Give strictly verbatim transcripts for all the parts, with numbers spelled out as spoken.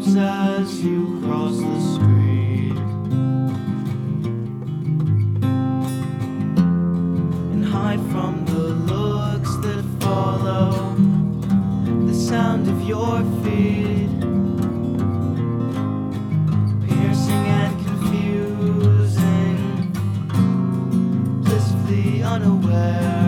moves as you cross the street, and hide from the looks that follow the sound of your feet, piercing and confusing, blissfully unaware.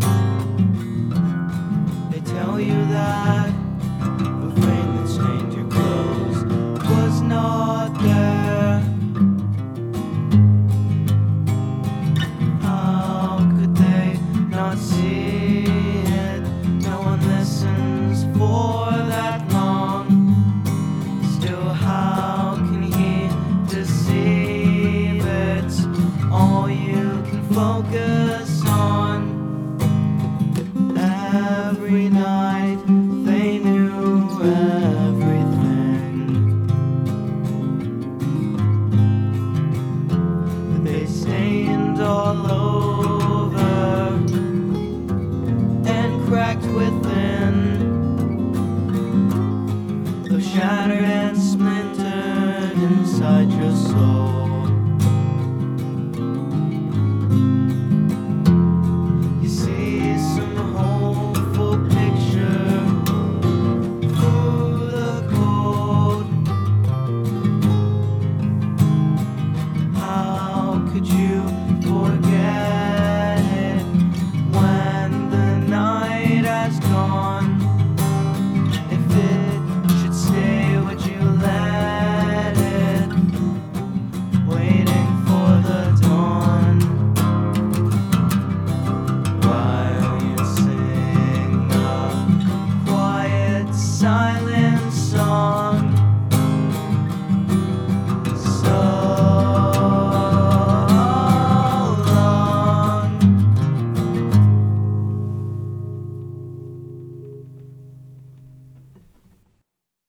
They tell you that the rain that stained your clothes was not there. How could they not see it? No one listens for that long. Still, how can he deceive it? All you can focus on. Every night they knew everything, but they stained all over and cracked within, though shattered and splintered inside your soul.